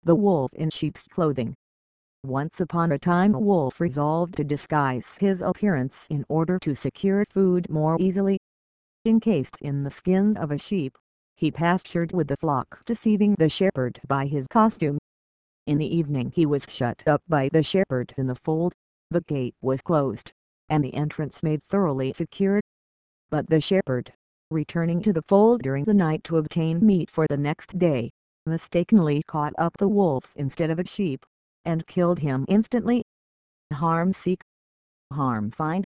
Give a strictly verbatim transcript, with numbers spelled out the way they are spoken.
The Wolf in Sheep's Clothing. Once upon a time a wolf resolved to disguise his appearance in order to secure food more easily. Encased in the skin of a sheep, he pastured with the flock, deceiving the shepherd by his costume. In the evening he was shut up by the shepherd in the fold. The gate was closed, and the entrance made thoroughly secure. But the shepherd, returning to the fold during the night to obtain meat for the next day, mistakenly caught up the wolf instead of a sheep, and killed him instantly. Harm seek, harm find.